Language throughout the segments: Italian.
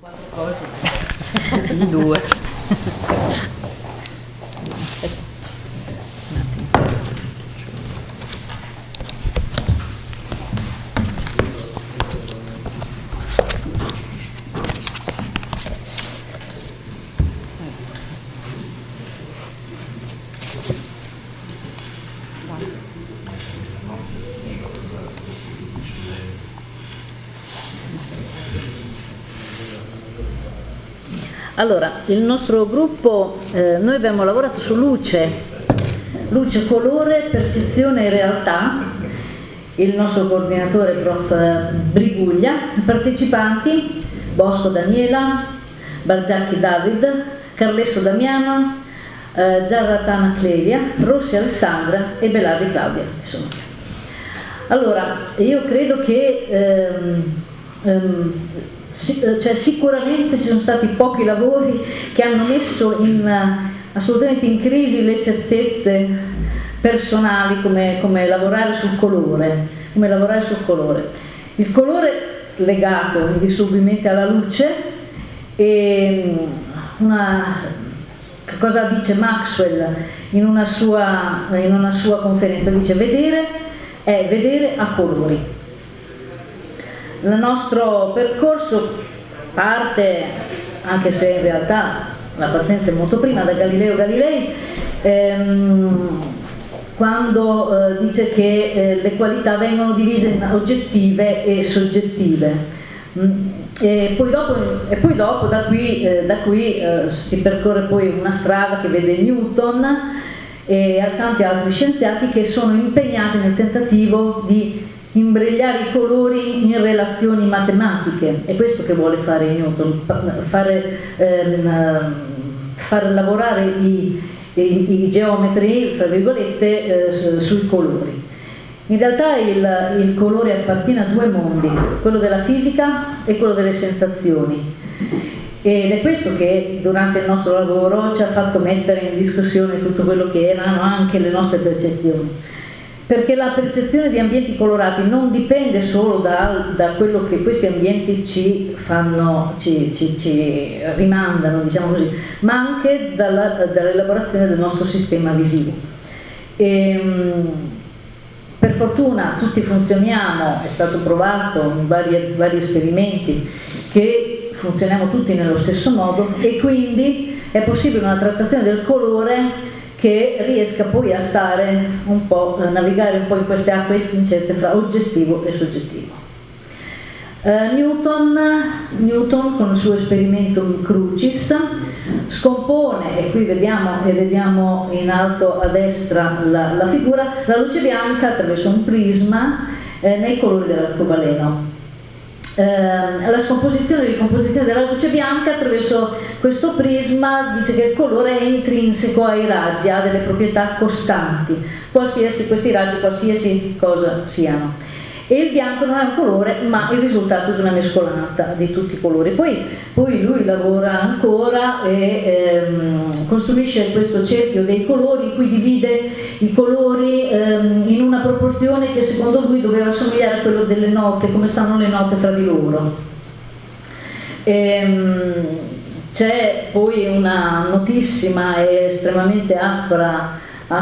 Quattro cose. Due. Aspetta. Un attimo. Allora, il nostro gruppo, noi abbiamo lavorato su luce, colore, percezione e realtà. Il nostro coordinatore, prof. Briguglia, i partecipanti, Bosco Daniela, Bargiacchi David, Carlesso Damiano, Giarratana Clelia, Rossi Alessandra e Belardi Claudia. Insomma. Allora, io credo che sicuramente ci sono stati pochi lavori che hanno messo assolutamente in crisi le certezze personali come lavorare sul colore, il colore legato indissolubilmente alla luce. E cosa dice Maxwell in una sua conferenza? Dice: vedere è vedere a colori. Il nostro percorso parte, anche se in realtà la partenza è molto prima, da Galileo Galilei, quando dice che le qualità vengono divise in oggettive e soggettive. E poi dopo da qui si percorre poi una strada che vede Newton e tanti altri scienziati che sono impegnati nel tentativo di imbrigliare i colori in relazioni matematiche. È questo che vuole fare Newton, far lavorare i geometri, fra virgolette, sui colori. In realtà il colore appartiene a due mondi, quello della fisica e quello delle sensazioni. Ed è questo che durante il nostro lavoro ci ha fatto mettere in discussione tutto quello che erano anche le nostre percezioni. Perché la percezione di ambienti colorati non dipende solo da quello che questi ambienti ci rimandano, diciamo così, ma anche dall'elaborazione del nostro sistema visivo. Per fortuna tutti funzioniamo, è stato provato in vari esperimenti che funzioniamo tutti nello stesso modo, e quindi è possibile una trattazione del colore che riesca poi a navigare un po' in queste acque incerte fra oggettivo e soggettivo. Newton con il suo esperimento Crucis scompone, e qui vediamo in alto a destra la figura, la luce bianca attraverso un prisma nei colori dell'arcobaleno. La scomposizione e ricomposizione della luce bianca attraverso questo prisma dice che il colore è intrinseco ai raggi, ha delle proprietà costanti, questi raggi qualsiasi cosa siano. E il bianco non è un colore, ma il risultato di una mescolanza di tutti i colori. Poi lui lavora ancora e costruisce questo cerchio dei colori in cui divide i colori in una proporzione che secondo lui doveva somigliare a quello delle note, come stanno le note fra di loro. C'è poi una notissima e estremamente aspra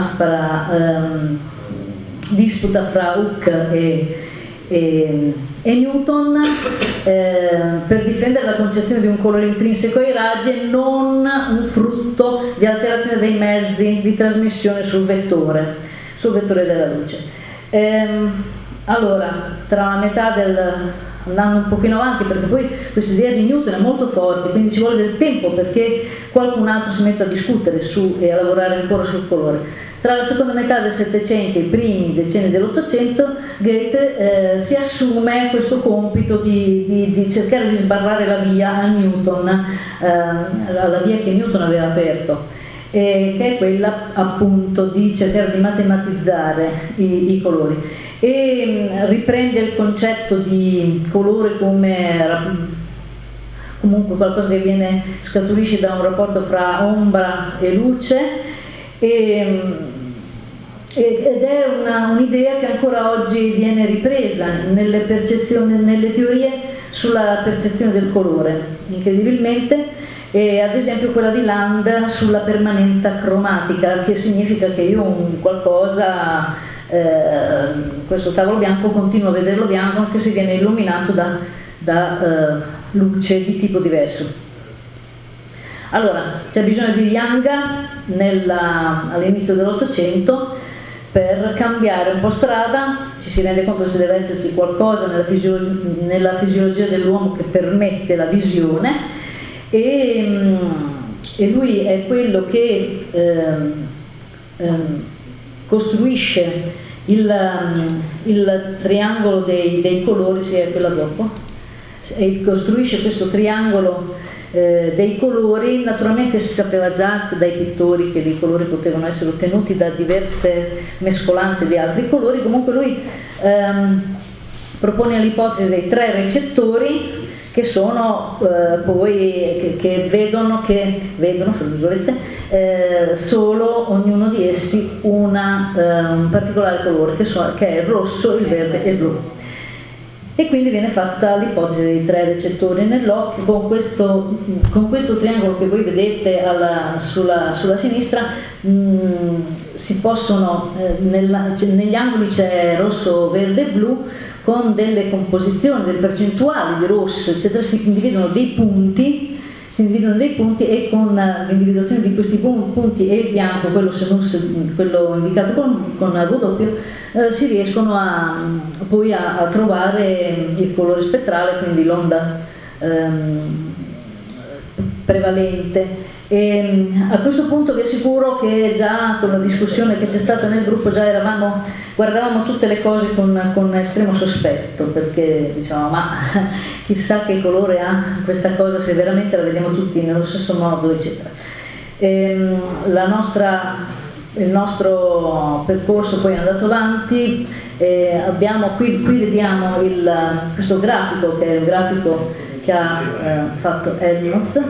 disputa fra Hooke e Newton per difendere la concezione di un colore intrinseco ai raggi e non un frutto di alterazione dei mezzi di trasmissione sul vettore della luce. Allora, tra la metà andando un pochino avanti, perché poi questa idea di Newton è molto forte, quindi ci vuole del tempo perché qualcun altro si metta a discutere e a lavorare ancora sul colore. Tra la seconda metà del Settecento e i primi decenni dell'Ottocento, Goethe si assume questo compito di cercare di sbarrare la via a Newton, la via che Newton aveva aperto, che è quella appunto di cercare di matematizzare i colori, e riprende il concetto di colore come comunque qualcosa che scaturisce da un rapporto fra ombra e luce. Ed è un'idea che ancora oggi viene ripresa nelle percezioni, nelle teorie sulla percezione del colore, incredibilmente, e ad esempio quella di Land sulla permanenza cromatica, che significa che io un qualcosa, questo tavolo bianco, continuo a vederlo bianco anche se viene illuminato da luce di tipo diverso. Allora, c'è bisogno di Young all'inizio dell'Ottocento per cambiare un po' strada. Ci si rende conto che ci deve esserci qualcosa nella fisiologia dell'uomo che permette la visione, e lui è quello che costruisce il triangolo dei colori, sì, è quella dopo, e costruisce questo triangolo dei colori. Naturalmente si sapeva già dai pittori che i colori potevano essere ottenuti da diverse mescolanze di altri colori. Comunque lui propone l'ipotesi dei 3 recettori che sono poi che vedono fra virgolette, solo ognuno di essi un particolare colore che è il rosso, il verde e il blu. E quindi viene fatta l'ipotesi dei 3 recettori nell'occhio. Con questo triangolo che voi vedete sulla sinistra, si possono negli angoli c'è rosso, verde e blu, con delle composizioni, delle percentuali di rosso, eccetera. Si individuano dei punti e con l'individuazione di questi punti e il bianco, quello indicato con W, si riescono poi a trovare il colore spettrale, quindi l'onda prevalente. E a questo punto vi assicuro che già con la discussione che c'è stata nel gruppo guardavamo tutte le cose con estremo sospetto, perché dicevamo ma chissà che colore ha questa cosa, se veramente la vediamo tutti nello stesso modo, eccetera. Il nostro percorso poi è andato avanti. Qui vediamo questo grafico, che è il grafico che ha fatto Helmholtz,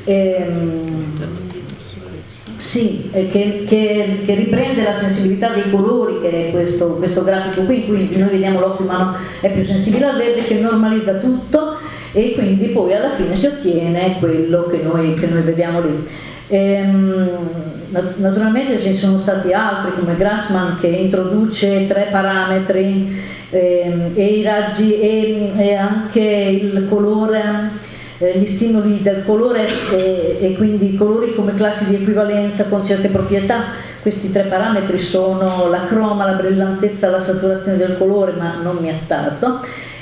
che riprende la sensibilità dei colori, che è questo grafico qui, in cui noi vediamo l'occhio umano è più sensibile al verde, che normalizza tutto, e quindi poi alla fine si ottiene quello che noi vediamo lì. Naturalmente ce ne sono stati altri, come Grassmann, che introduce 3 parametri, e i raggi e anche il colore, gli stimoli del colore, e quindi i colori come classi di equivalenza con certe proprietà. Questi 3 parametri sono la croma, la brillantezza, la saturazione del colore, ma non mi attardo.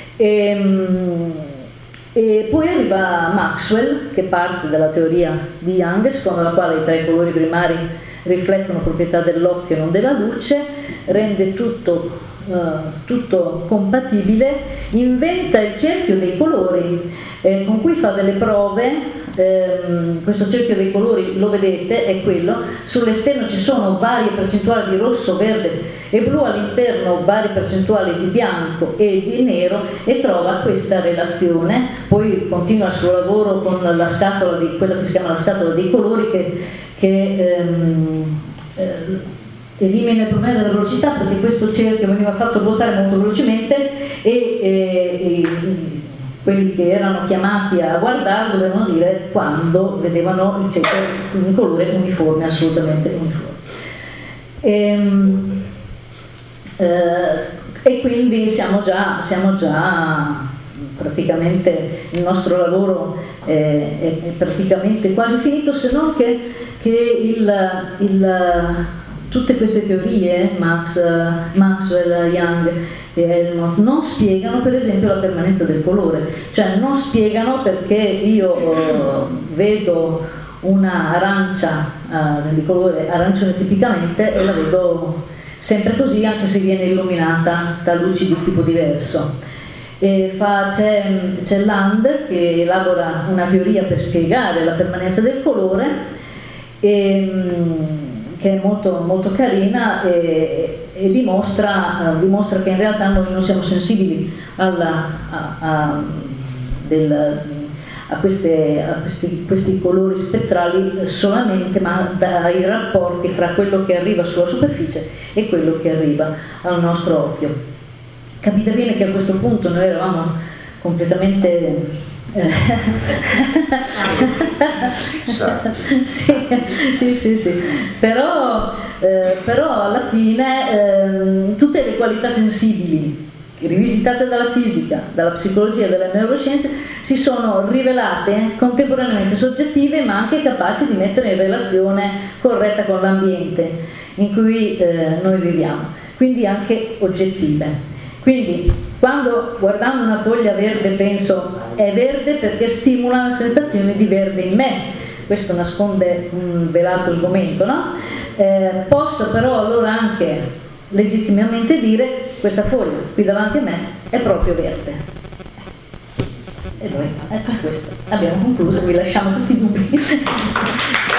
E poi arriva Maxwell, che parte dalla teoria di Young, secondo la quale i 3 colori primari riflettono proprietà dell'occhio e non della luce, rende tutto compatibile, inventa il cerchio dei colori, con cui fa delle prove. Questo cerchio dei colori, lo vedete, è quello. Sull'esterno ci sono varie percentuali di rosso, verde e blu, all'interno varie percentuali di bianco e di nero, e trova questa relazione. Poi continua il suo lavoro con la scatola quella che si chiama la scatola dei colori, che elimina il problema della velocità, perché questo cerchio veniva fatto ruotare molto velocemente, e quelli che erano chiamati a guardare dovevano dire quando vedevano il cerchio in un colore uniforme, assolutamente uniforme. E quindi siamo già praticamente, il nostro lavoro è praticamente quasi finito, se non che tutte queste teorie, Maxwell, Young e Helmholtz, non spiegano per esempio la permanenza del colore, cioè non spiegano perché io vedo una arancia di colore arancione tipicamente e la vedo sempre così, anche se viene illuminata da luci di tipo diverso. C'è Land, che elabora una teoria per spiegare la permanenza del colore, che è molto, molto carina, e dimostra che in realtà noi non siamo sensibili a questi colori spettrali solamente, ma dai rapporti fra quello che arriva sulla superficie e quello che arriva al nostro occhio. Capite bene che a questo punto noi eravamo completamente sì. Però alla fine tutte le qualità sensibili rivisitate dalla fisica, dalla psicologia, dalle neuroscienze si sono rivelate contemporaneamente soggettive, ma anche capaci di mettere in relazione corretta con l'ambiente in cui noi viviamo, quindi anche oggettive. Quindi quando guardando una foglia verde penso è verde perché stimola la sensazione di verde in me, questo nasconde un velato sgomento, no? Posso però allora anche legittimamente dire questa foglia qui davanti a me è proprio verde. E noi per questo abbiamo concluso, vi lasciamo tutti i dubbi.